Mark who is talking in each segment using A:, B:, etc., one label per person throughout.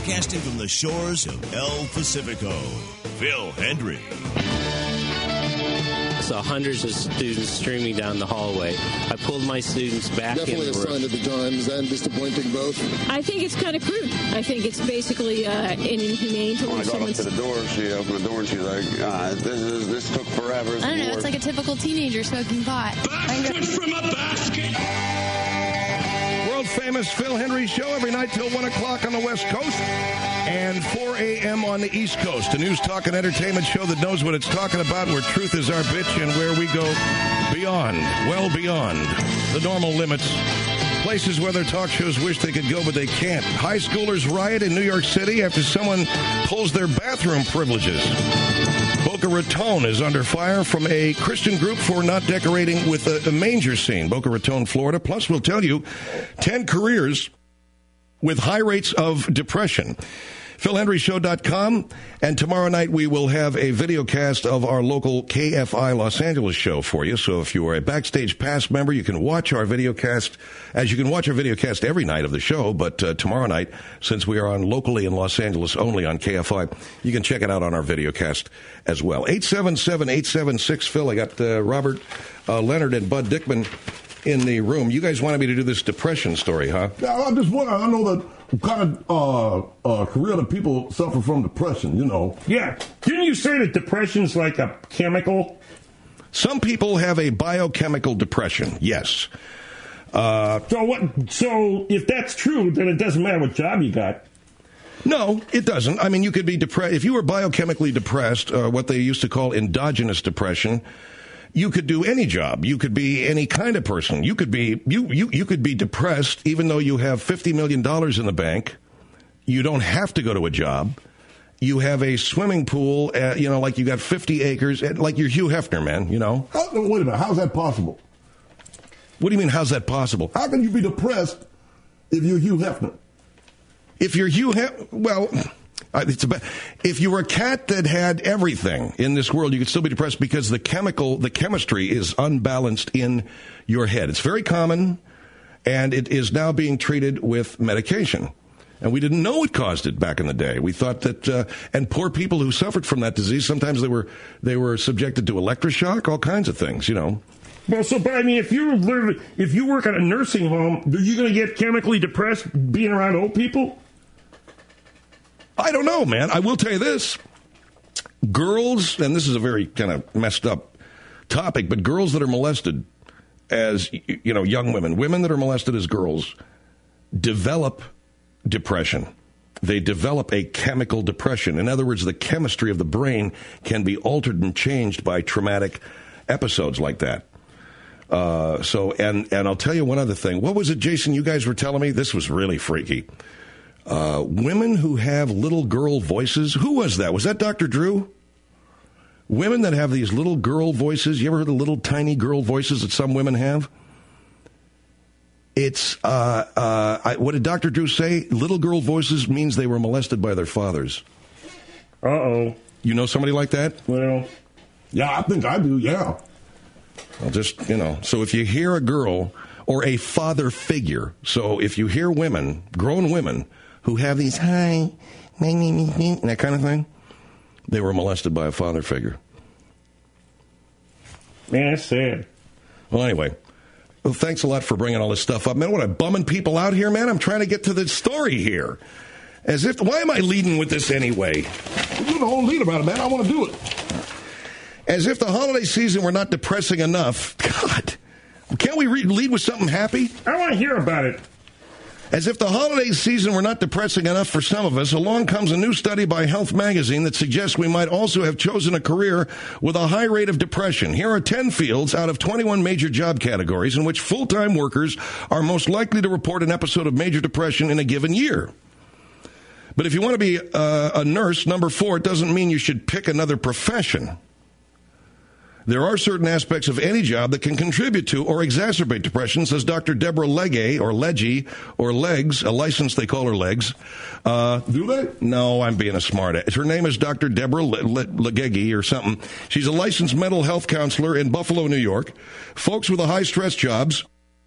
A: Broadcasting from the shores of El Pacifico, Phil Hendry.
B: Saw hundreds of students streaming down the hallway. I pulled my students back
C: Definitely
B: in.
C: Definitely a sign of the times and disappointing both.
D: I think it's kind of crude. I think it's basically inhumane to
E: when I got up to the door, she opened the door and she's like, this took forever.
F: I don't know. It's like a typical teenager smoking pot.
G: Basket from a basket.
H: World-famous Phil Hendry Show every night till 1 o'clock on the West Coast and 4 a.m. on the East Coast. A news, talk, and entertainment show that knows what it's talking about, where truth is our bitch, and where we go beyond, well beyond, the normal limits. Places where their talk shows wish they could go, but they can't. High schoolers riot in New York City after someone pulls their bathroom privileges. Boca Raton is under fire from a Christian group for not decorating with a manger scene. Boca Raton, Florida. Plus, we'll tell you 10 careers with high rates of depression. PhilHenryShow.com. And tomorrow night we will have a video cast of our local KFI Los Angeles show for you. So if you are a Backstage Pass member, you can watch our video cast, as you can watch our video cast every night of the show. But tomorrow night, since we are on locally in Los Angeles only on KFI, you can check it out on our video cast as well. 877-876-PHIL. I got Robert Leonard and Bud Dickman in the room. You guys wanted me to do this depression story, huh?
I: Yeah, I just wonder. I know that kind of career that people suffer from depression, you know.
G: Yeah. Didn't you say that depression's like a chemical?
H: Some people have a biochemical depression, yes.
G: So if that's true, then it doesn't matter what job you got.
H: No, it doesn't. I mean, you could be depressed. If you were biochemically depressed, what they used to call endogenous depression, you could do any job. You could be any kind of person. You could be you could be depressed even though you have $50 million in the bank. You don't have to go to a job. You have a swimming pool, like you got 50 acres, like you're Hugh Hefner, man, you know.
I: Wait a minute. How's that possible?
H: What do you mean, how's that possible?
I: How can you be depressed if you're Hugh Hefner?
H: If you're Hugh Hefner, well, if you were a cat that had everything in this world, you could still be depressed because the chemistry is unbalanced in your head. It's very common, and it is now being treated with medication. And we didn't know what caused it back in the day. We thought that, and poor people who suffered from that disease, sometimes they were subjected to electroshock, all kinds of things, you know.
G: Well, but I mean, if you work at a nursing home, are you going to get chemically depressed being around old people?
H: I don't know, man. I will tell you this. Girls, and this is a very kind of messed up topic, but girls that are molested as, young women that are molested as girls develop depression. They develop a chemical depression. In other words, the chemistry of the brain can be altered and changed by traumatic episodes like that. And I'll tell you one other thing. What was it, Jason, you guys were telling me? This was really freaky. Women who have little girl voices. Who was that? Was that Dr. Drew? Women that have these little girl voices. You ever heard the little tiny girl voices that some women have? It's, what did Dr. Drew say? Little girl voices means they were molested by their fathers.
G: Uh-oh.
H: You know somebody like that?
G: Well,
I: yeah, I think I do, yeah.
H: Well, just, so if you hear a girl or a father figure, so if you hear women, grown women, who have these, hi, my name is me, and that kind of thing, they were molested by a father figure.
G: Man, that's sad.
H: Well, anyway, thanks a lot for bringing all this stuff up. Man, what, I'm bumming people out here, man? I'm trying to get to the story here. Why am I leading with this anyway?
I: You're the whole lead about it, man. I want to do it.
H: As if the holiday season were not depressing enough. God, can't we lead with something happy?
G: I want to hear about it.
H: As if the holiday season were not depressing enough for some of us, along comes a new study by Health Magazine that suggests we might also have chosen a career with a high rate of depression. Here are 10 fields out of 21 major job categories in which full-time workers are most likely to report an episode of major depression in a given year. But if you want to be a nurse, number 4, it doesn't mean you should pick another profession. There are certain aspects of any job that can contribute to or exacerbate depression, says Dr. Deborah Legge, or Legge, or Legs, a license they call her Legs.
I: Do they?
H: No, I'm being a smart-ass. Her name is Dr. Deborah Legge or something. She's a licensed mental health counselor in Buffalo, New York. Folks with high-stress jobs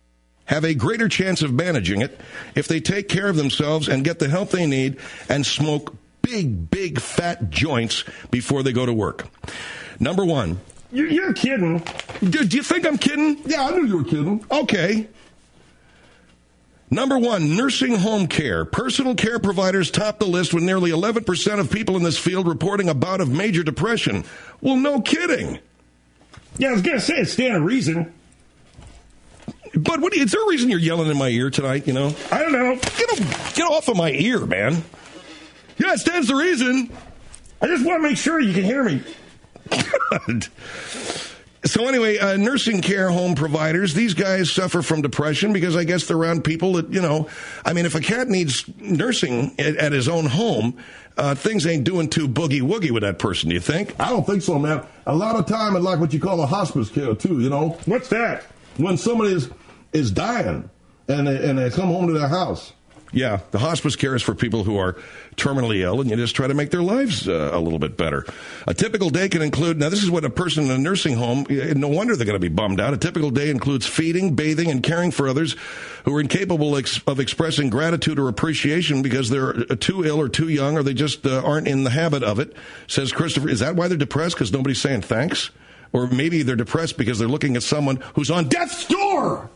H: have a greater chance of managing it if they take care of themselves and get the help they need and smoke big fat joints before they go to work. Number one.
G: You're kidding.
H: Do you think I'm kidding?
I: Yeah, I knew you were kidding.
H: Okay. Number one, nursing home care. Personal care providers top the list with nearly 11% of people in this field reporting a bout of major depression. Well, no kidding.
G: Yeah, I was going to say it stands to reason.
H: But is there a reason you're yelling in my ear tonight, you know?
G: I don't know.
H: Get off of my ear, man. Yeah, it stands to reason.
G: I just want to make sure you can hear me.
H: God. So anyway, nursing care home providers, these guys suffer from depression because I guess they're around people that, you know, I mean, if a cat needs nursing at his own home, things ain't doing too boogie-woogie with that person, do you think?
I: I don't think so, man. A lot of time it's like what you call a hospice care, too, you know?
G: What's that?
I: When somebody is dying and they come home to their house.
H: Yeah, the hospice care is for people who are terminally ill, and you just try to make their lives a little bit better. A typical day can include, now this is what a person in a nursing home, no wonder they're going to be bummed out. A typical day includes feeding, bathing, and caring for others who are incapable of expressing gratitude or appreciation because they're too ill or too young, or they just aren't in the habit of it, says Christopher. Is that why they're depressed? Because nobody's saying thanks? Or maybe they're depressed because they're looking at someone who's on death's door.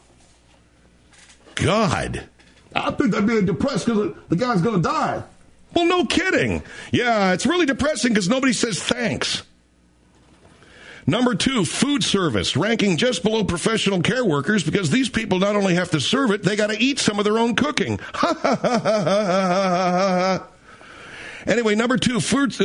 H: God.
I: I think they're being depressed because the guy's going to die.
H: Well, no kidding. Yeah, it's really depressing because nobody says thanks. Number two, food service, ranking just below professional care workers because these people not only have to serve it, they got to eat some of their own cooking. Anyway, number two, food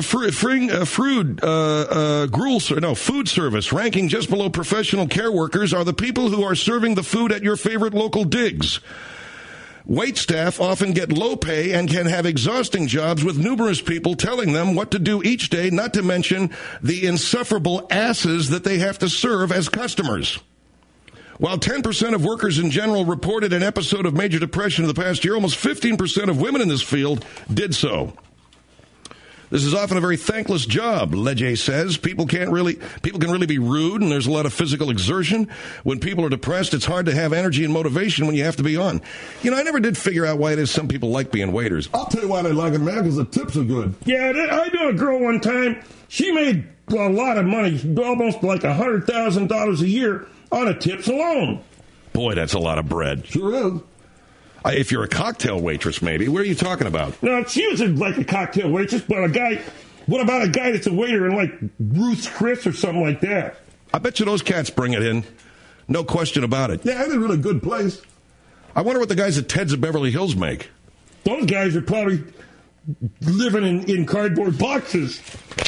H: service, ranking just below professional care workers are the people who are serving the food at your favorite local digs. Wait staff often get low pay and can have exhausting jobs with numerous people telling them what to do each day, not to mention the insufferable asses that they have to serve as customers. While 10% of workers in general reported an episode of major depression in the past year, almost 15% of women in this field did so. This is often a very thankless job, Legge says. People can really be rude, and there's a lot of physical exertion. When people are depressed, it's hard to have energy and motivation when you have to be on. You know, I never did figure out why it is some people like being waiters.
I: I'll tell you why they like it, man, because the tips are good.
G: Yeah, I knew a girl one time. She made a lot of money, almost like $100,000 a year on the tips alone.
H: Boy, that's a lot of bread.
I: Sure is.
H: If you're a cocktail waitress, maybe. What are you talking about?
G: No, she was like a cocktail waitress, but what about a guy that's a waiter in like Ruth's Chris or something like that?
H: I bet you those cats bring it in. No question about it.
I: Yeah, it's a really good place.
H: I wonder what the guys at Ted's of Beverly Hills make.
G: Those guys are probably living in cardboard boxes.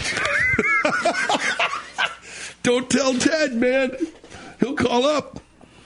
H: Don't tell Ted, man. He'll call up.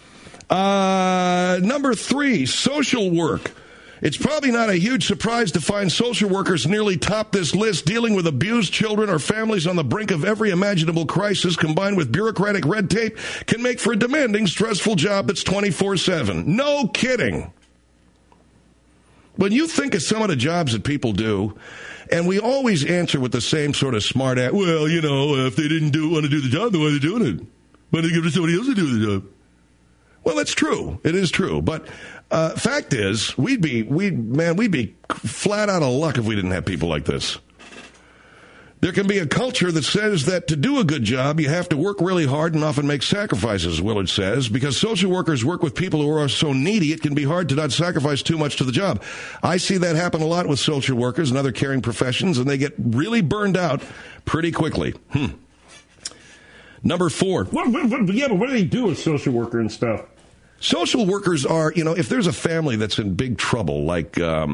H: Number three, social work. It's probably not a huge surprise to find social workers nearly top this list. Dealing with abused children or families on the brink of every imaginable crisis combined with bureaucratic red tape can make for a demanding, stressful job that's 24/7. No kidding. When you think of some of the jobs that people do, and we always answer with the same sort of smart ass, well, you know, if they didn't want to do the job, then why are they doing it? Why don't they give it to somebody else to do the job? Well, that's true. It is true. But fact is, we'd be flat out of luck if we didn't have people like this. There can be a culture that says that to do a good job, you have to work really hard and often make sacrifices, Willard says, because social workers work with people who are so needy, it can be hard to not sacrifice too much to the job. I see that happen a lot with social workers and other caring professions, and they get really burned out pretty quickly. Number four.
G: But what do they do with social worker and stuff?
H: Social workers are, you know, if there's a family that's in big trouble, like,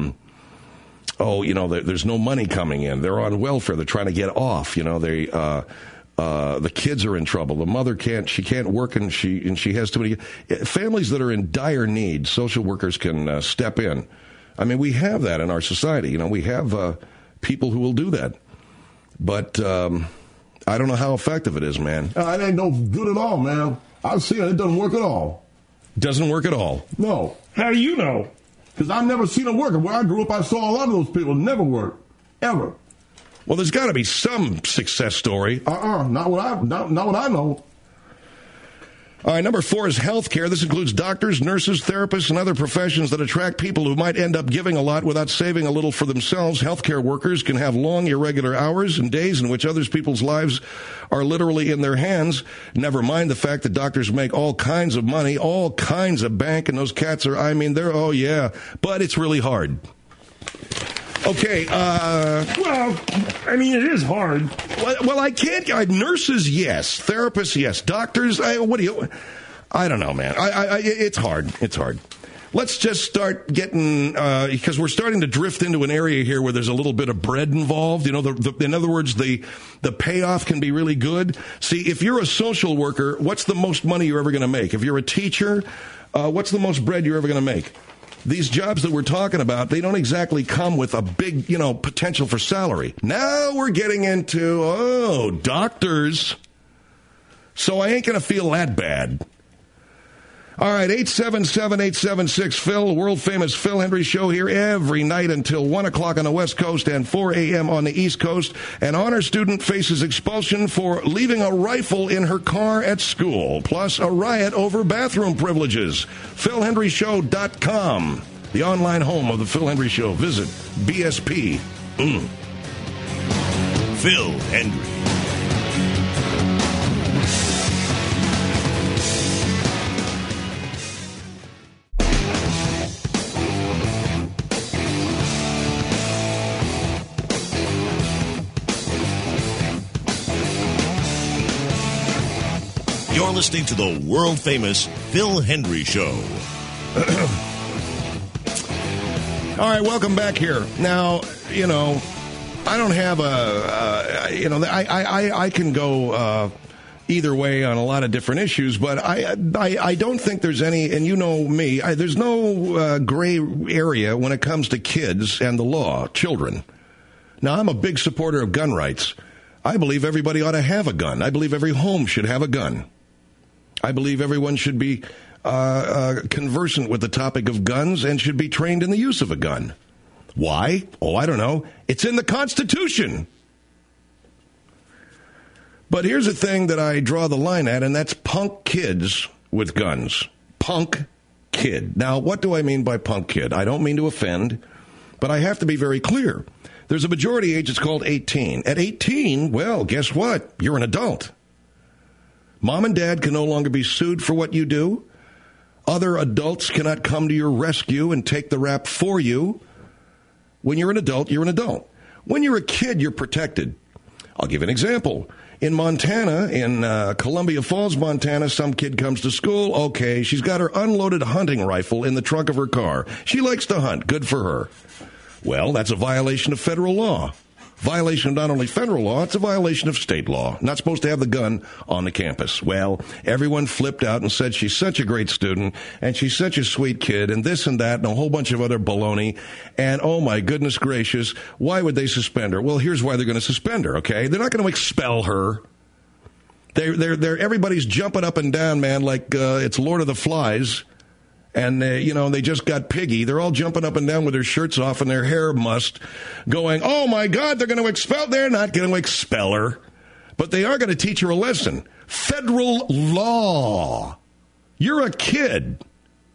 H: there's no money coming in, they're on welfare, they're trying to get off, you know, the kids are in trouble, the mother can't work, and she has too many families that are in dire need. Social workers can step in. I mean, we have that in our society. You know, we have people who will do that, but I don't know how effective it is, man.
I: It ain't no good at all, man. I've seen it. It doesn't work at all.
H: Doesn't work at all?
I: No.
G: How do you know?
I: Because I've never seen it work. Where I grew up, I saw a lot of those people never work. Ever.
H: Well, there's got to be some success story.
I: Not what I know.
H: All right, number 4 is healthcare. This includes doctors, nurses, therapists, and other professions that attract people who might end up giving a lot without saving a little for themselves. Healthcare workers can have long, irregular hours and days in which other people's lives are literally in their hands. Never mind the fact that doctors make all kinds of money, all kinds of bank, and those cats are, oh yeah, but it's really hard. Okay,
G: well, it is hard.
H: Well, I can't. Nurses, yes. Therapists, yes. Doctors, I don't know, man. It's hard. It's hard. Let's just start getting, because we're starting to drift into an area here where there's a little bit of bread involved. You know, in other words, the payoff can be really good. See, if you're a social worker, what's the most money you're ever going to make? If you're a teacher, what's the most bread you're ever going to make? These jobs that we're talking about, they don't exactly come with a big, potential for salary. Now we're getting into, doctors. So I ain't going to feel that bad. All right, 877-876-PHIL, world-famous Phil Hendry Show here every night until 1 o'clock on the West Coast and 4 a.m. on the East Coast. An honor student faces expulsion for leaving a rifle in her car at school, plus a riot over bathroom privileges. PhilHenryShow.com, the online home of the Phil Hendry Show. Visit BSP.
A: Phil Hendry. You're listening to the world-famous Phil Hendry Show.
H: All right, welcome back here. Now, I don't have I can go either way on a lot of different issues, but I don't think there's any, and you know me, there's no gray area when it comes to kids and the law, children. Now, I'm a big supporter of gun rights. I believe everybody ought to have a gun. I believe every home should have a gun. I believe everyone should be conversant with the topic of guns and should be trained in the use of a gun. Why? Oh, I don't know. It's in the Constitution. But here's a thing that I draw the line at, and that's punk kids with guns. Punk kid. Now, what do I mean by punk kid? I don't mean to offend, but I have to be very clear. There's a majority age, it's called 18. At 18, well, guess what? You're an adult. Mom and dad can no longer be sued for what you do. Other adults cannot come to your rescue and take the rap for you. When you're an adult, you're an adult. When you're a kid, you're protected. I'll give an example. In Montana, in Columbia Falls, Montana, some kid comes to school. Okay, she's got her unloaded hunting rifle in the trunk of her car. She likes to hunt. Good for her. Well, that's a violation of federal law. Violation of not only federal law, it's a violation of state law. Not supposed to have the gun on the campus. Well, everyone flipped out and said she's such a great student, and she's such a sweet kid, and this and that, and a whole bunch of other baloney. And, oh, my goodness gracious, why would they suspend her? Well, here's why they're going to suspend her, okay? They're not going to expel her. Everybody's jumping up and down, man, like it's Lord of the Flies. And, they just got Piggy. They're all jumping up and down with their shirts off and their hair mussed, going, oh, my God, they're going to expel. They're not going to expel her. But they are going to teach her a lesson. Federal law. You're a kid.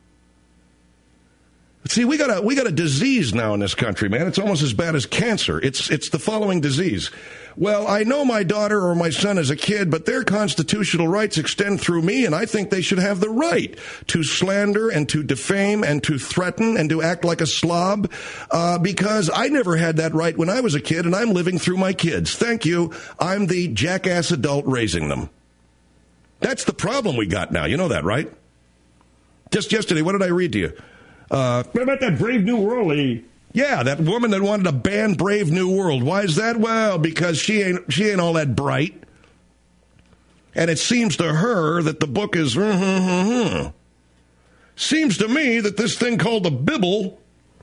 H: See, we got a disease now in this country, man. It's almost as bad as cancer. It's the following disease. Well, I know my daughter or my son is a kid, but their constitutional rights extend through me, and I think they should have the right to slander and to defame and to threaten and to act like a slob, because I never had that right when I was a kid, and I'm living through my kids. Thank you. I'm the jackass adult raising them. That's the problem we got now. You know that, right? Just yesterday, what did I read to you?
G: What about that Brave New World lady?
H: Yeah, that woman that wanted to ban Brave New World. Why is that? Well, because she ain't all that bright. And it seems to her that the book is... Seems to me that this thing called the Bible...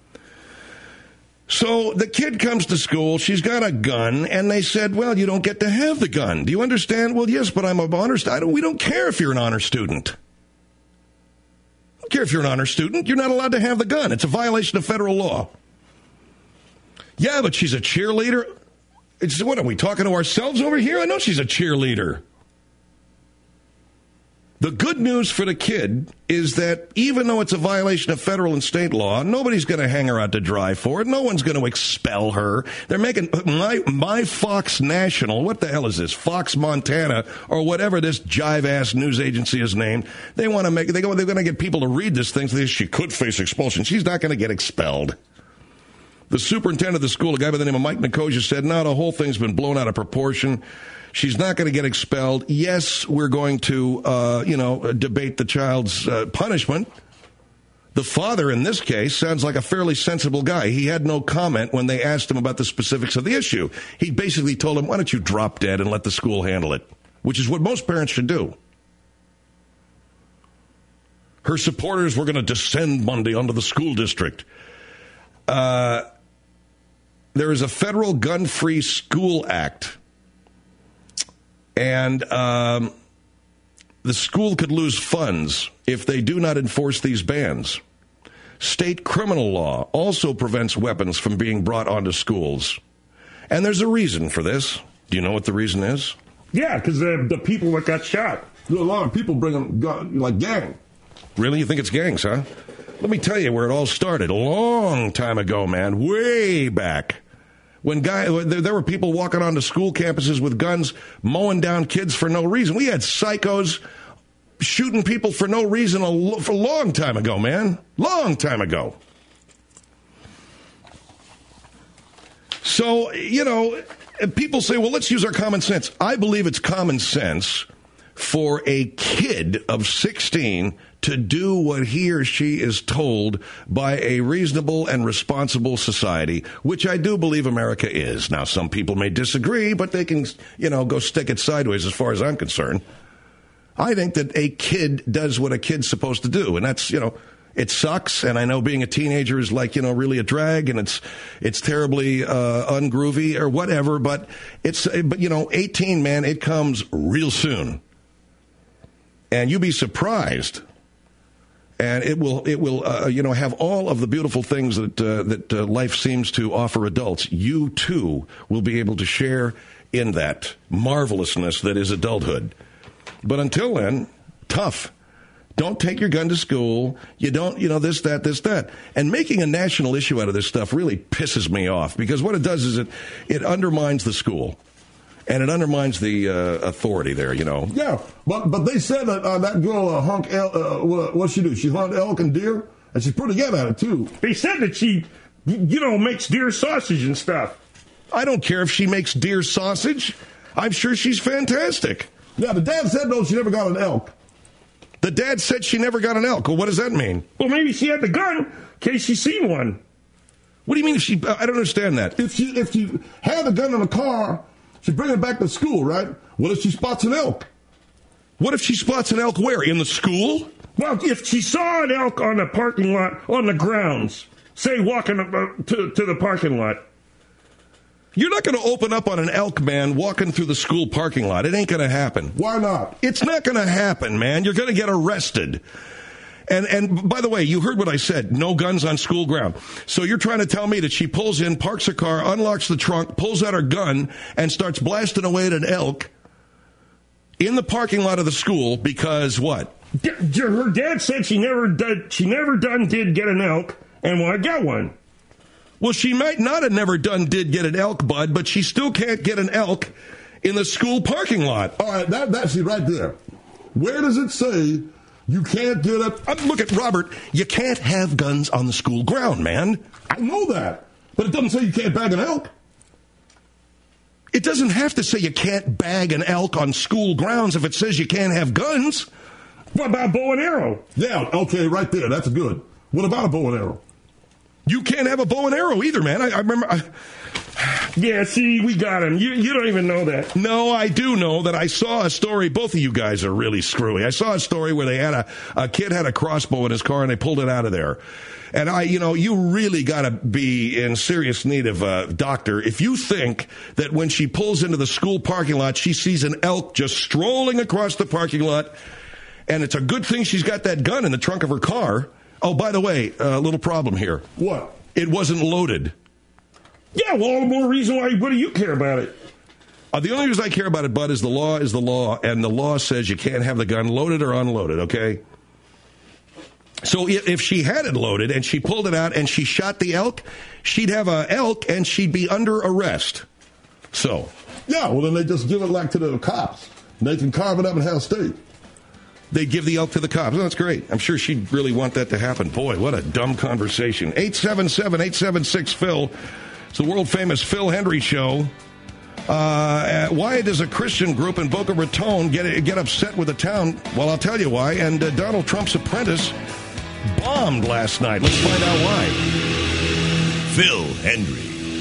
H: So the kid comes to school, she's got a gun, and they said, well, you don't get to have the gun. Do you understand? Well, yes, but I'm an honor student. We don't care if you're an honor student. I don't care if you're an honor student. You're not allowed to have the gun. It's a violation of federal law. Yeah, but she's a cheerleader. What, are we talking to ourselves over here? I know she's a cheerleader. The good news for the kid is that even though it's a violation of federal and state law, nobody's going to hang her out to dry for it. No one's going to expel her. They're making my Fox National, what the hell is this? Fox Montana, or whatever this jive-ass news agency is named. They want to make, they're going to get people to read this thing so she could face expulsion. She's not going to get expelled. The superintendent of the school, a guy by the name of Mike Nicosia, said, no, the whole thing's been blown out of proportion. She's not going to get expelled. Yes, we're going to, debate the child's punishment. The father, in this case, sounds like a fairly sensible guy. He had no comment when they asked him about the specifics of the issue. He basically told him, why don't you drop dead and let the school handle it, which is what most parents should do. Her supporters were going to descend Monday onto the school district. There is a federal gun-free school act. And the school could lose funds if they do not enforce these bans. State criminal law also prevents weapons from being brought onto schools. And there's a reason for this. Do you know what the reason is?
G: Yeah, because the people that got shot.
I: There are a lot of people bringing gun, like gang.
H: Really? You think it's gangs, huh? Let me tell you where it all started. A long time ago, man. Way back. When there were people walking onto school campuses with guns, mowing down kids for no reason. We had psychos shooting people for no reason for a long time ago, man. Long time ago. So, people say, well, let's use our common sense. I believe it's common sense for a kid of 16 to do what he or she is told by a reasonable and responsible society, which I do believe America is. Now, some people may disagree, but they can, go stick it sideways as far as I'm concerned. I think that a kid does what a kid's supposed to do, and that's, it sucks, and I know being a teenager is like, really a drag, and it's terribly ungroovy or whatever, but 18, man, it comes real soon. And you'll be surprised, and it will have all of the beautiful things that life seems to offer adults. You too will be able to share in that marvelousness that is adulthood. But until then, tough. Don't take your gun to school. You don't, this, that. And making a national issue out of this stuff really pisses me off, because what it does is it undermines the school. And it undermines the authority there,
I: Yeah, but they said that that girl hunk elk. What she do? She hunt elk and deer, and she's pretty good at it too.
G: They said that she, makes deer sausage and stuff.
H: I don't care if she makes deer sausage. I'm sure she's fantastic.
I: Yeah, the dad said though she never got an elk.
H: The dad said she never got an elk. Well, what does that mean?
G: Well, maybe she had the gun in case she seen one.
H: What do you mean? I don't understand that.
I: If she had the gun in the car. She bring it back to school, right? What if she spots an elk?
H: What if she spots an elk where? In the school?
G: Well, if she saw an elk on the parking lot, on the grounds, say walking to the parking lot.
H: You're not going to open up on an elk, man, walking through the school parking lot. It ain't going to happen.
I: Why not?
H: It's not going to happen, man. You're going to get arrested. And by the way, you heard what I said, no guns on school ground. So you're trying to tell me that she pulls in, parks her car, unlocks the trunk, pulls out her gun, and starts blasting away at an elk in the parking lot of the school because what?
G: Her dad said she never did get an elk, and I got one.
H: Well, she might not have never did get an elk, bud, but she still can't get an elk in the school parking lot.
I: All right, that's it right there. Where does it say you can't get it?
H: Look at Robert. You can't have guns on the school ground, man.
I: I know that. But it doesn't say you can't bag an elk.
H: It doesn't have to say you can't bag an elk on school grounds if it says you can't have guns.
G: What about bow and arrow?
I: Yeah, okay, right there. That's good. What about a bow and arrow?
H: You can't have a bow and arrow either, man. I remember...
G: Yeah, see, we got him. You don't even know that.
H: No, I do know that. I saw a story. Both of you guys are really screwy. I saw a story where they had a kid had a crossbow in his car and they pulled it out of there. And you really got to be in serious need of a doctor if you think that when she pulls into the school parking lot, she sees an elk just strolling across the parking lot, and it's a good thing she's got that gun in the trunk of her car. Oh, by the way, a little problem here.
I: What?
H: It wasn't loaded.
G: Yeah, well, all the more reason why. What do you care about it?
H: The only reason I care about it, Bud, is the law, and the law says you can't have the gun loaded or unloaded, okay? So if she had it loaded and she pulled it out and she shot the elk, she'd have a elk and she'd be under arrest. So.
I: Yeah, well, then they just give it like to the cops. They can carve it up and have steak.
H: They give the elk to the cops. Oh, that's great. I'm sure she'd really want that to happen. Boy, what a dumb conversation. 877-876-PHIL. It's the world-famous Phil Hendry Show. Why does a Christian group in Boca Raton get upset with the town? Well, I'll tell you why. And Donald Trump's apprentice bombed last night. Let's find out why.
A: Phil Hendry.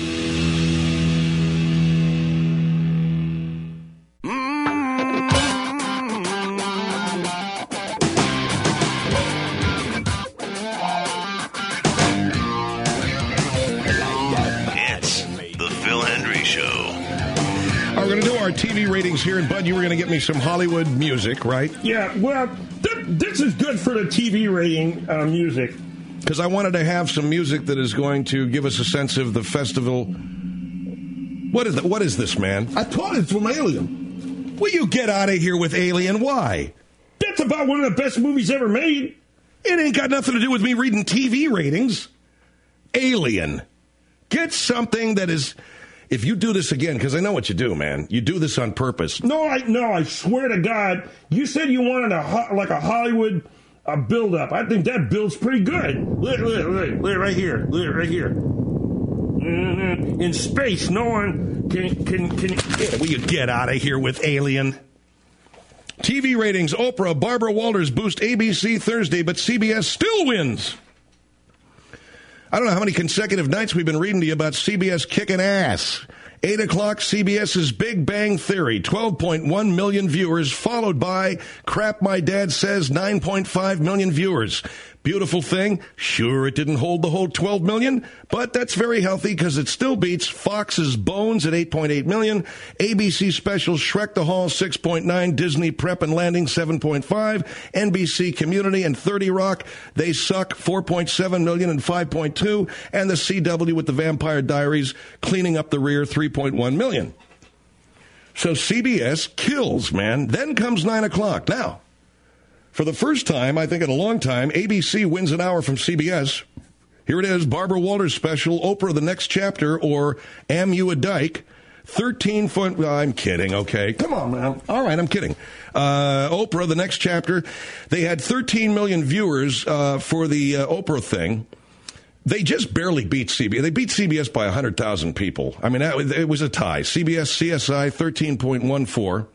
H: We're going to do our TV ratings here, and Bud, you were going to get me some Hollywood music, right?
G: Yeah, well, this is good for the TV rating music.
H: Because I wanted to have some music that is going to give us a sense of the festival. What is this, man?
I: I thought it's from Alien.
H: Will you get out of here with Alien? Why?
G: That's about one of the best movies ever made.
H: It ain't got nothing to do with me reading TV ratings. Alien. Get something that is... If you do this again, because I know what you do, man. You do this on purpose.
G: No, I swear to God. You said you wanted a Hollywood build-up. I think that build's pretty good. Look, right here. Look, right here. In space, no one can...
H: Will you get out of here with Alien? TV ratings, Oprah, Barbara Walters boost ABC Thursday, but CBS still wins. I don't know how many consecutive nights we've been reading to you about CBS kicking ass. 8 o'clock, CBS's Big Bang Theory, 12.1 million viewers, followed by Crap My Dad Says, 9.5 million viewers. Beautiful thing. Sure, it didn't hold the whole 12 million, but that's very healthy because it still beats Fox's Bones at 8.8 million, ABC special Shrek the Hall 6.9, Disney Prep and Landing 7.5, NBC Community and 30 Rock, They Suck 4.7 million and 5.2, and the CW with the Vampire Diaries cleaning up the rear 3.1 million. So CBS kills, man. Then comes 9 o'clock. Now, for the first time, I think in a long time, ABC wins an hour from CBS. Here it is, Barbara Walters special, Oprah the Next Chapter, or Am You a Dyke? 13 foot... I'm kidding, okay.
I: Come on, man.
H: All right, I'm kidding. Oprah the Next Chapter. They had 13 million viewers for the Oprah thing. They just barely beat CBS. They beat CBS by 100,000 people. I mean, it was a tie. CBS CSI 13.14.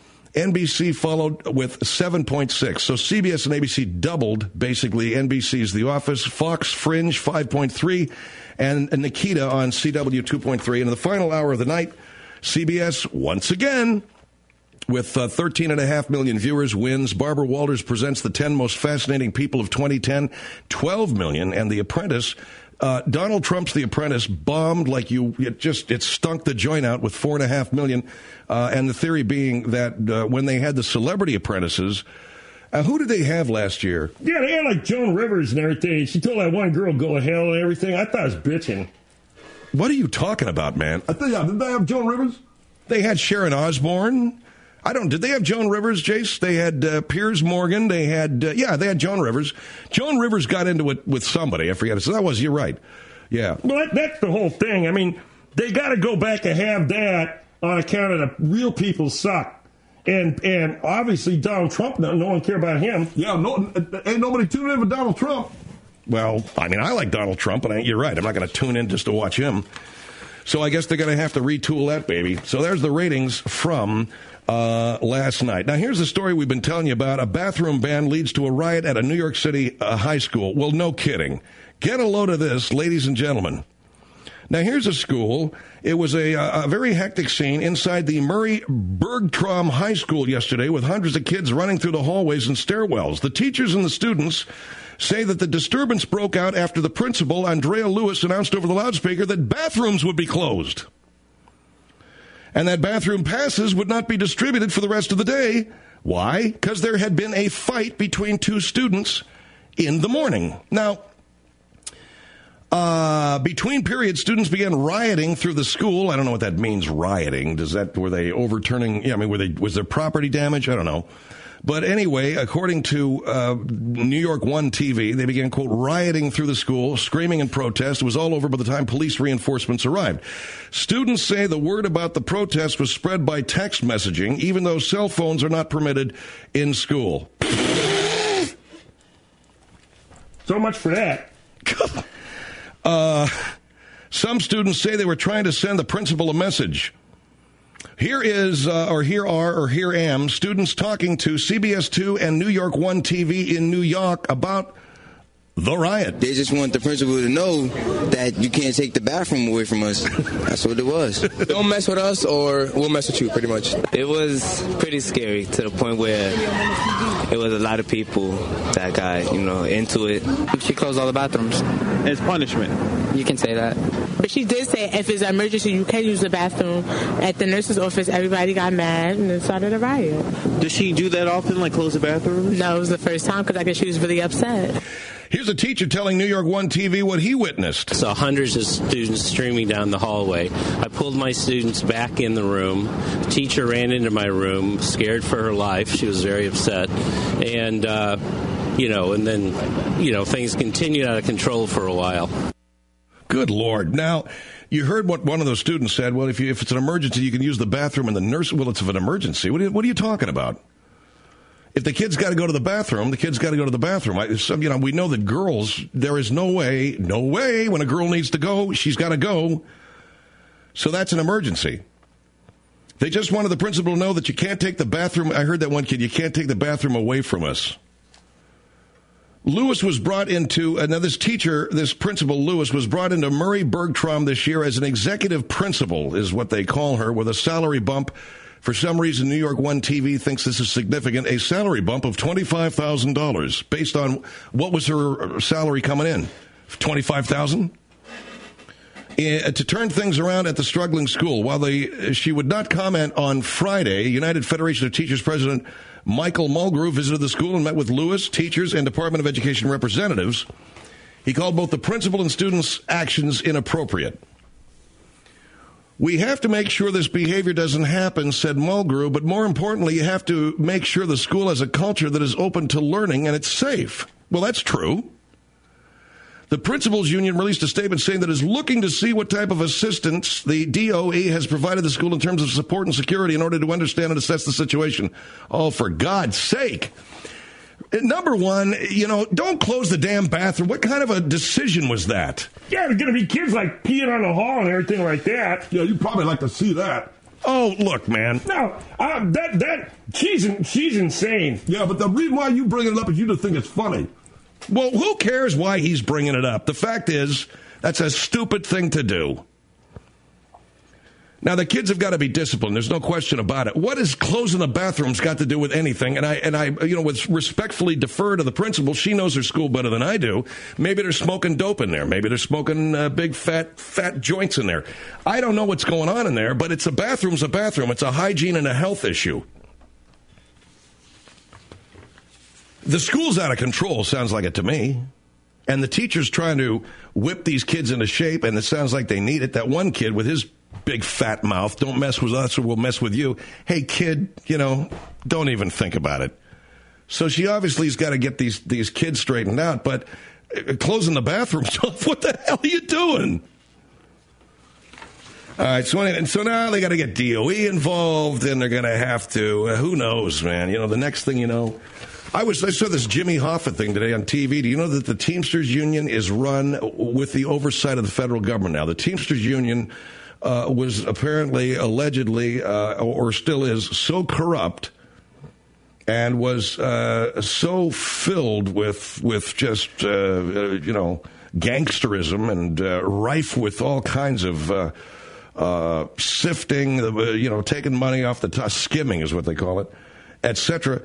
H: NBC followed with 7.6. So CBS and ABC doubled, basically, NBC's The Office. Fox Fringe, 5.3. And Nikita on CW, 2.3. And in the final hour of the night, CBS, once again, with 13.5 million viewers, wins. Barbara Walters presents The 10 Most Fascinating People of 2010, 12 million. And The Apprentice... Donald Trump's The Apprentice bombed like it stunk the joint out with 4.5 million. And the theory being that when they had the celebrity apprentices, who did they have last year?
G: Yeah, they had like Joan Rivers and everything. She told that one girl go to hell and everything. I thought it was bitching.
H: What are you talking about, man?
I: I think, did they have Joan Rivers?
H: They had Sharon Osbourne. Did they have Joan Rivers, Jace? They had Piers Morgan. They had, they had Joan Rivers. Joan Rivers got into it with somebody. I forget. So you're right. Yeah.
G: Well, that's the whole thing. I mean, they got to go back and have that on account of the real people suck. And obviously Donald Trump, no one care about him.
I: Yeah, ain't nobody tuning in for Donald Trump.
H: Well, I mean, I like Donald Trump, and you're right. I'm not going to tune in just to watch him. So I guess they're going to have to retool that baby. So there's the ratings from last night. Now, here's the story we've been telling you about. A bathroom ban leads to a riot at a New York City high school. Well, no kidding. Get a load of this, ladies and gentlemen. Now, here's a school. It was a very hectic scene inside the Murray Bergtraum High School yesterday with hundreds of kids running through the hallways and stairwells. The teachers and the students say that the disturbance broke out after the principal, Andrea Lewis, announced over the loudspeaker that bathrooms would be closed and that bathroom passes would not be distributed for the rest of the day. Why? Because there had been a fight between two students in the morning. Now, Between periods, students began rioting through the school. I don't know what that means, rioting. Were they overturning? Yeah, I mean, was there property damage? I don't know. But anyway, according to New York One TV, they began, quote, rioting through the school, screaming in protest. It was all over by the time police reinforcements arrived. Students say the word about the protest was spread by text messaging, even though cell phones are not permitted in school.
G: So much for that.
H: Some students say they were trying to send the principal a message. Here am students talking to CBS 2 and New York One TV in New York about the riot.
J: They just want the principal to know that you can't take the bathroom away from us. That's what it was. Don't mess with us or we'll mess with you, pretty much.
B: It was pretty scary to the point where it was a lot of people that got, into it.
K: She closed all the bathrooms. As punishment.
L: You can say that. But she did say if it's an emergency, you can use the bathroom. At the nurse's office, everybody got mad and it started a riot.
K: Does she do that often, like close the bathroom?
L: No, it was the first time because I guess she was really upset.
H: Here's a teacher telling New York One TV what he witnessed.
B: Saw hundreds of students streaming down the hallway. I pulled my students back in the room. The teacher ran into my room, scared for her life. She was very upset. And, and then, things continued out of control for a while.
H: Good Lord. Now, you heard what one of those students said. Well, if it's an emergency, you can use the bathroom in the nurse. Well, it's an emergency. What are you talking about? If the kid's got to go to the bathroom, the kid's got to go to the bathroom. We know that girls, there is no way, when a girl needs to go, she's got to go. So that's an emergency. They just wanted the principal to know that you can't take the bathroom. I heard that one kid, you can't take the bathroom away from us. Lewis was brought into, this principal Lewis was brought into Murray Bergtraum this year as an executive principal, is what they call her, with a salary bump. For some reason, New York One TV thinks this is significant, a salary bump of $25,000 based on what was her salary coming in? $25,000? To turn things around at the struggling school. While she would not comment on Friday, United Federation of Teachers President Michael Mulgrew visited the school and met with Lewis, teachers, and Department of Education representatives. He called both the principal and students' actions inappropriate. We have to make sure this behavior doesn't happen, said Mulgrew, but more importantly, you have to make sure the school has a culture that is open to learning and it's safe. Well, that's true. The Principals Union released a statement saying that it is looking to see what type of assistance the DOE has provided the school in terms of support and security in order to understand and assess the situation. Oh, for God's sake. Number one, don't close the damn bathroom. What kind of a decision was that?
G: Yeah, there's going to be kids like peeing on the hall and everything like that.
I: Yeah, you'd probably like to see that.
H: Oh, look, man.
G: No, she's insane.
I: Yeah, but the reason why you bring it up is you just think it's funny.
H: Well, who cares why he's bringing it up? The fact is, that's a stupid thing to do. Now, the kids have got to be disciplined. There's no question about it. What has closing the bathrooms got to do with anything? And I would respectfully defer to the principal. She knows her school better than I do. Maybe they're smoking dope in there. Maybe they're smoking big fat joints in there. I don't know what's going on in there, but a bathroom's a bathroom. It's a hygiene and a health issue. The school's out of control, sounds like it to me. And the teacher's trying to whip these kids into shape, and it sounds like they need it. That one kid with his big fat mouth, don't mess with us or we'll mess with you. Hey, kid, don't even think about it. So she obviously has got to get these kids straightened out, but closing the bathrooms off, what the hell are you doing? All right, so now they got to get DOE involved, and they're going to have to, who knows, man. The next thing you know, I saw this Jimmy Hoffa thing today on TV. Do you know that the Teamsters Union is run with the oversight of the federal government now? The Teamsters Union was apparently, allegedly, or still is, so corrupt and was so filled with just, gangsterism and rife with all kinds of sifting, taking money off the top, skimming is what they call it, etc.,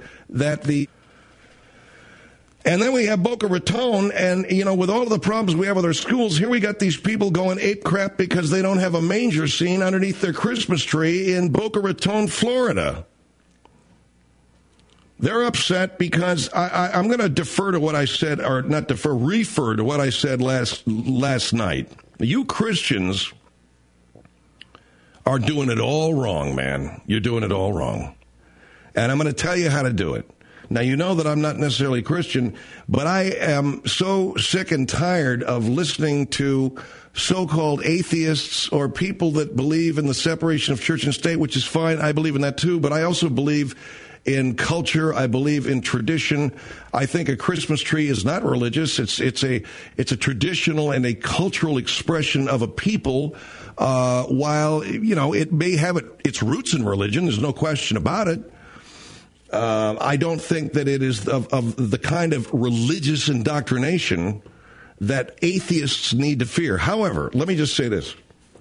H: and then we have Boca Raton, and, with all of the problems we have with our schools, here we got these people going ape crap because they don't have a manger scene underneath their Christmas tree in Boca Raton, Florida. They're upset because I'm going to defer to what I said, or not defer, refer to what I said last night. You Christians are doing it all wrong, man. You're doing it all wrong. And I'm going to tell you how to do it. Now, you know that I'm not necessarily Christian, but I am so sick and tired of listening to so-called atheists or people that believe in the separation of church and state, which is fine. I believe in that too, but I also believe in culture. I believe in tradition. I think a Christmas tree is not religious. It's a traditional and a cultural expression of a people. While, you know, it may have its roots in religion, there's no question about it. I don't think that it is of the kind of religious indoctrination that atheists need to fear. However, let me just say this.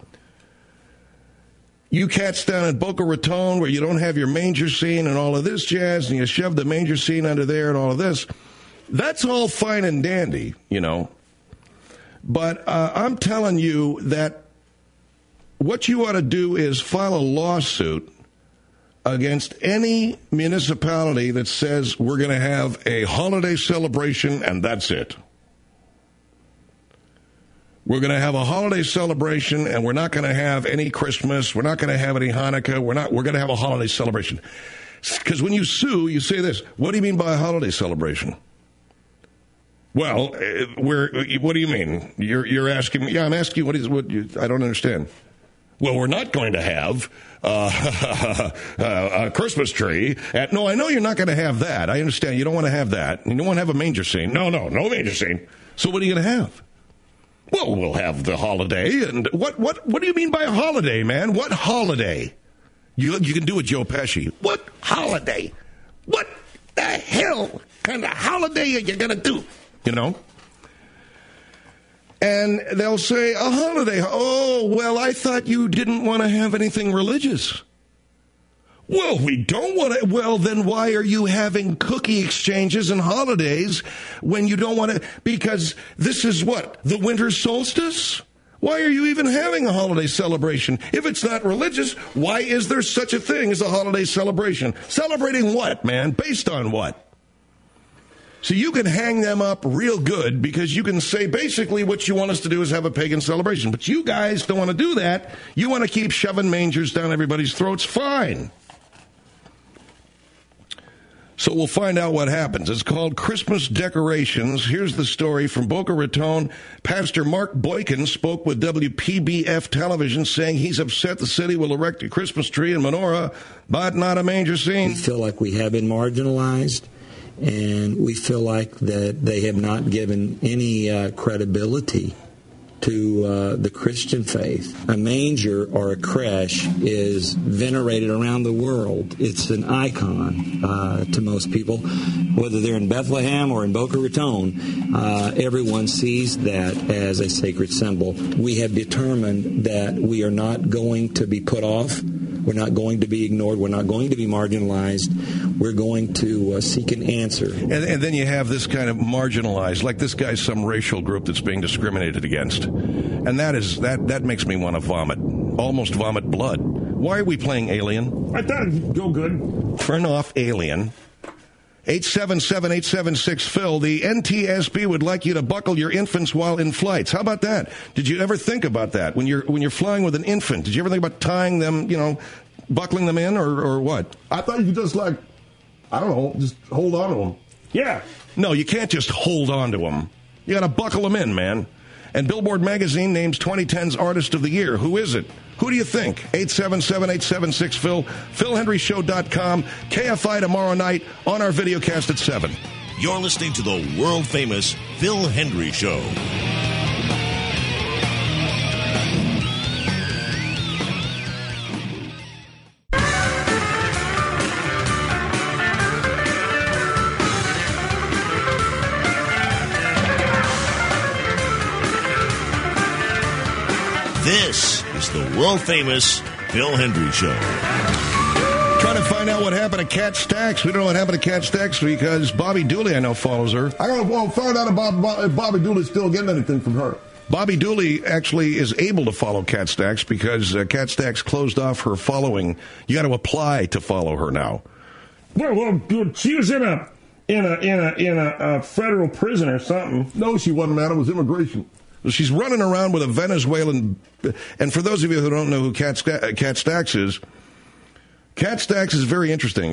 H: You cats down in Boca Raton where you don't have your manger scene and all of this jazz, and you shove the manger scene under there and all of this, that's all fine and dandy, you know. But I'm telling you that what you ought to do is file a lawsuit against any municipality that says we're going to have a holiday celebration and that's it. We're going to have a holiday celebration and we're not going to have any Christmas. We're not going to have any Hanukkah. We're going to have a holiday celebration. Because when you sue, you say this, what do you mean by a holiday celebration? Well, what do you mean? You're asking me. Yeah, I'm asking you, I don't understand. Well, we're not going to have a Christmas tree. No, I know you're not going to have that. I understand. You don't want to have that. You don't want to have a manger scene. No manger scene. So what are you going to have? Well, we'll have the holiday. And what do you mean by a holiday, man? What holiday? You can do it, Joe Pesci. What holiday? What the hell kind of holiday are you going to do? You know? And they'll say, a holiday. Oh, well, I thought you didn't want to have anything religious. Well, we don't want to. Well, then why are you having cookie exchanges and holidays when you don't want to? Because this is what? The winter solstice? Why are you even having a holiday celebration? If it's not religious, why is there such a thing as a holiday celebration? Celebrating what, man? Based on what? So you can hang them up real good because you can say basically what you want us to do is have a pagan celebration. But you guys don't want to do that. You want to keep shoving mangers down everybody's throats. Fine. So we'll find out what happens. It's called Christmas Decorations. Here's the story from Boca Raton. Pastor Mark Boykin spoke with WPBF television saying he's upset the city will erect a Christmas tree in menorah, but not a manger scene.
M: We feel like we have been marginalized. And we feel like that they have not given any credibility to the Christian faith. A manger or a creche is venerated around the world. It's an icon to most people. Whether they're in Bethlehem or in Boca Raton, everyone sees that as a sacred symbol. We have determined that we are not going to be put off. We're not going to be ignored. We're not going to be marginalized. We're going to seek an answer.
H: And then you have this kind of marginalized, like this guy's some racial group that's being discriminated against. And that makes me want to vomit, almost vomit blood. Why are we playing Alien?
G: I thought it'd go good.
H: Turn off Alien. 877-876-PHIL. The NTSB would like you to buckle your infants while in flights. How about that? Did you ever think about that when you're flying with an infant? Did you ever think about tying them, buckling them in or what?
I: I thought you could just just hold on to them.
H: Yeah. No, you can't just hold on to them. You got to buckle them in, man. And Billboard Magazine names 2010's Artist of the Year. Who is it? Who do you think? 877-876-PHIL, PhilHenryShow.com, KFI tomorrow night on our videocast at 7.
A: You're listening to the world-famous Phil Hendry Show. This is the world-famous Phil Hendry Show.
H: Trying to find out what happened to Kat Stacks. We don't know what happened to Kat Stacks because Bobby Dooley, I know, follows her.
I: I got to find out about if Bobby Dooley's still getting anything from her.
H: Bobby Dooley actually is able to follow Kat Stacks because Kat Stacks closed off her following. You got to apply to follow her now.
G: Well, she was in a federal prison or something.
I: No, she wasn't, man. It was immigration.
H: She's running around with a Venezuelan. And for those of you who don't know who Kat Stacks is very interesting.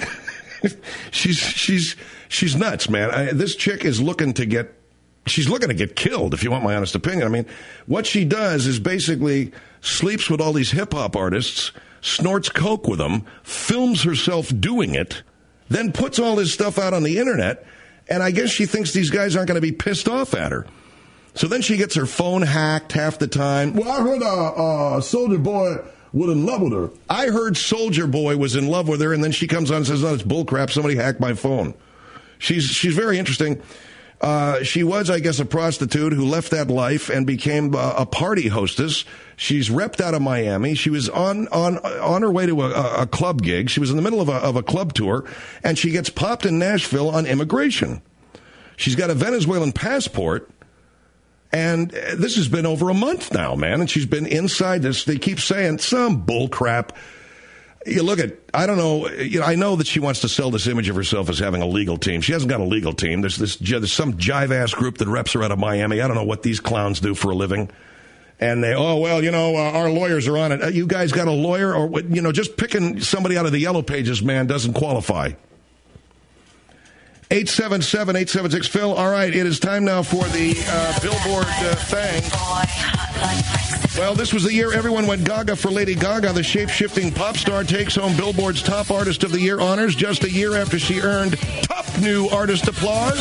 H: She's nuts, man. This chick is looking to get killed, if you want my honest opinion. I mean, what she does is basically sleeps with all these hip-hop artists, snorts coke with them, films herself doing it, then puts all this stuff out on the internet, and I guess she thinks these guys aren't going to be pissed off at her. So then she gets her phone hacked half the time.
I: Well, I heard Soldier Boy was in love with her.
H: I heard Soldier Boy was in love with her, and then she comes on and says, no, it's bullcrap. Somebody hacked my phone. She's very interesting. She was, I guess, a prostitute who left that life and became a party hostess. She's repped out of Miami. She was on her way to a club gig. She was in the middle of a club tour, and she gets popped in Nashville on immigration. She's got a Venezuelan passport. And this has been over a month now, man, and she's been inside this. They keep saying some bull crap. You look at, I don't know, I know that she wants to sell this image of herself as having a legal team. She hasn't got a legal team. There's some jive-ass group that reps her out of Miami. I don't know what these clowns do for a living. And they, our lawyers are on it. You guys got a lawyer? Or, just picking somebody out of the yellow pages, man, doesn't qualify. 877-876-PHIL. All right, it is time now for the Billboard thing. Well, this was the year everyone went gaga for Lady Gaga. The shape-shifting pop star takes home Billboard's Top Artist of the Year honors just a year after she earned Top New Artist applause.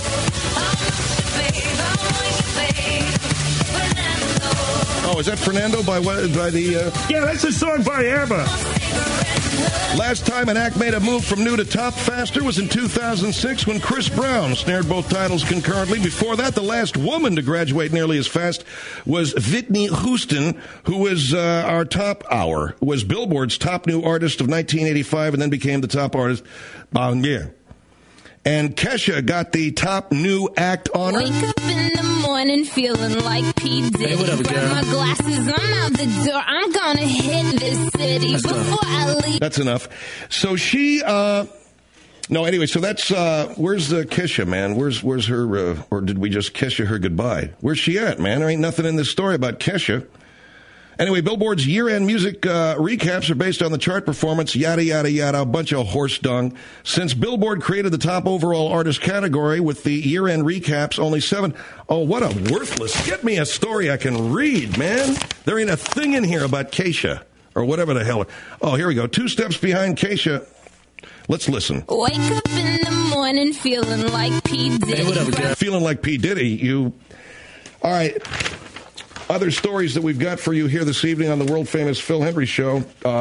H: Oh, is that Fernando by the...
G: Yeah, that's a song by ABBA.
H: Last time an act made a move from new to top faster was in 2006 when Chris Brown snared both titles concurrently. Before that, the last woman to graduate nearly as fast was Whitney Houston, who was was Billboard's Top New Artist of 1985 and then became the top artist year. And Kesha got the Top New Act honor.
N: Wake up in the morning feeling like P. Diddy.
B: Hey, what up,
N: Grab my glasses, I'm out the door. I'm gonna hit this city before I leave.
H: That's enough. So she, so that's, where's Kesha, man? Where's her, or did we just Kesha her goodbye? Where's she at, man? There ain't nothing in this story about Kesha. Anyway, Billboard's year-end music recaps are based on the chart performance, yada, yada, yada, a bunch of horse dung. Since Billboard created the top overall artist category with the year-end recaps, only 7... Oh, what a worthless... Get me a story I can read, man. There ain't a thing in here about Kesha, or whatever the hell. Oh, here we go. 2 steps behind Kesha. Let's listen.
N: Wake up in the morning feeling like P. Diddy.
B: Hey, what up, Jeff?
H: Feeling like P. Diddy, All right. Other stories that we've got for you here this evening on the world-famous Phil Hendrie Show.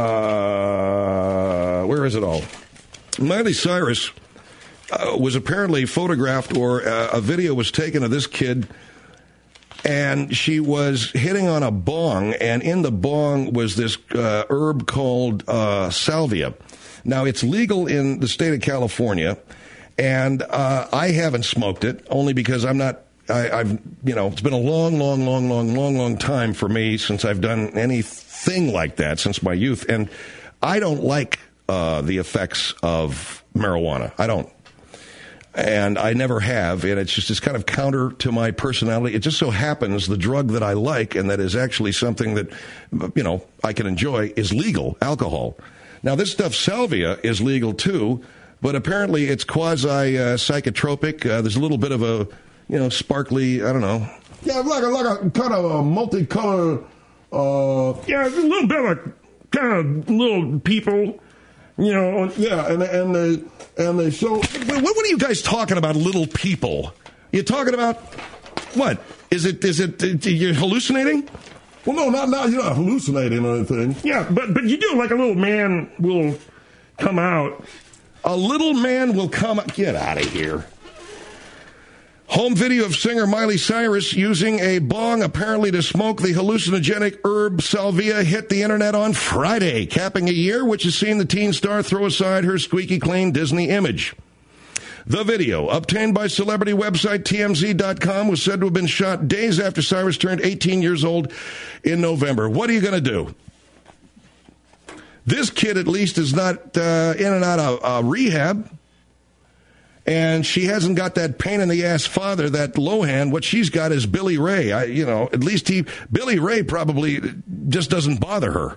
H: Where is it all? Miley Cyrus was apparently photographed, or a video was taken of this kid, and she was hitting on a bong, and in the bong was this herb called salvia. Now, it's legal in the state of California, and I haven't smoked it, only because I'm not... I've it's been a long time for me since I've done anything like that since my youth. And I don't like the effects of marijuana. I don't. And I never have. And it's kind of counter to my personality. It just so happens the drug that I like and that is actually something that, I can enjoy is legal, alcohol. Now, this stuff, salvia, is legal too, but apparently it's quasi-psychotropic. There's a little bit of a... sparkly, I don't know.
I: Yeah, like a kind of a multicolored,
G: yeah, a little bit of kind of little people,
I: Yeah, and they show...
H: What are you guys talking about, little people? You talking about, what? Is it you're hallucinating?
I: Well, no, not you're not hallucinating or anything.
G: Yeah, but you do, like a little man will come out.
H: A little man will come out. Get out of here. Home video of singer Miley Cyrus using a bong apparently to smoke the hallucinogenic herb salvia hit the internet on Friday, capping a year which has seen the teen star throw aside her squeaky clean Disney image. The video, obtained by celebrity website TMZ.com, was said to have been shot days after Cyrus turned 18 years old in November. What are you going to do? This kid at least is not in and out of rehab. And she hasn't got that pain-in-the-ass father that Lohan. What she's got is Billy Ray. At least Billy Ray probably just doesn't bother her.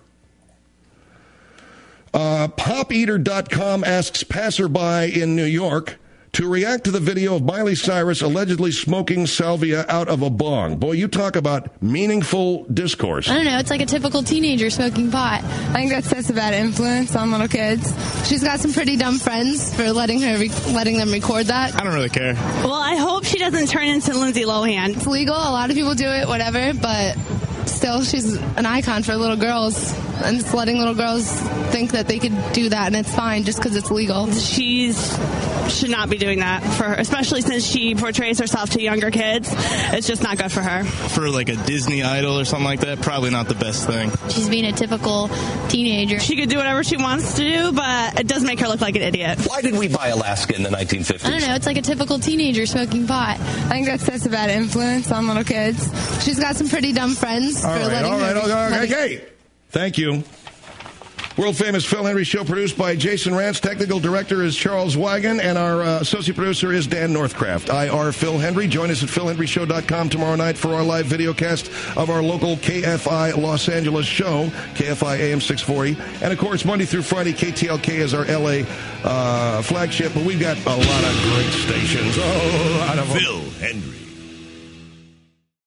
H: PopEater.com asks passerby in New York to react to the video of Miley Cyrus allegedly smoking salvia out of a bong. Boy, you talk about meaningful discourse.
F: I don't know. It's like a typical teenager smoking pot. I think that sets a bad influence on little kids. She's got some pretty dumb friends for letting them record that.
O: I don't really care.
P: Well, I hope she doesn't turn into Lindsay Lohan.
F: It's legal. A lot of people do it, whatever, but still, she's an icon for little girls, and it's letting little girls think that they could do that, and it's fine just because it's legal.
P: She should not be doing that, especially since she portrays herself to younger kids. It's just not good for her.
O: For like a Disney idol or something like that, probably not the best thing.
F: She's being a typical teenager.
P: She could do whatever she wants to do, but it does make her look like an idiot.
Q: Why did we buy Alaska in the 1950s?
F: I don't know. It's like a typical teenager smoking pot. I think that sets a bad influence on little kids. She's got some pretty dumb friends.
H: Okay. Thank you. World-famous Phil Henry Show produced by Jason Rance. Technical director is Charles Wagon, and our associate producer is Dan Northcraft. I.R. Phil Henry. Join us at philhenryshow.com tomorrow night for our live videocast of our local KFI Los Angeles show, KFI AM 640. And, of course, Monday through Friday, KTLK is our L.A. Flagship. But we've got a lot of great stations. A lot of them.
A: Phil Henry.